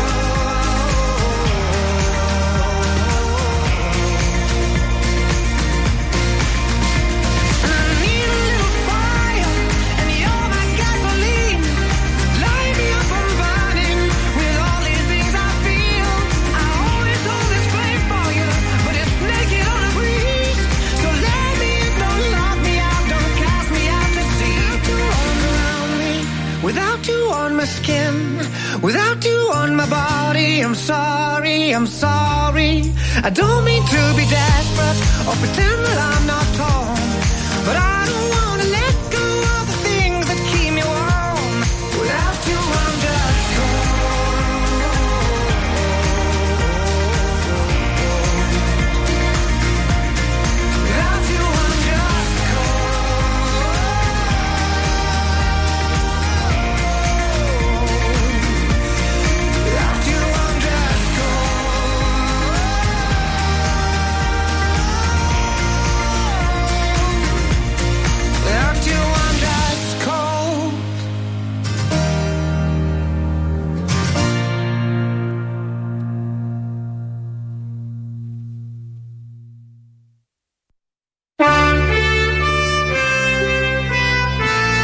Speaker 19: cold. And I need a little fire, and you're my gasoline. Light me up, I'm burning with all these things I feel. I always hold this flame for you, but it's naked on a breeze. So let me in, don't lock me out, don't cast me out to sea. Without you arms around me, without you on my skin, without you on my body, I'm sorry, I'm sorry. I don't mean to be desperate or pretend that I'm not torn, but I don't want to let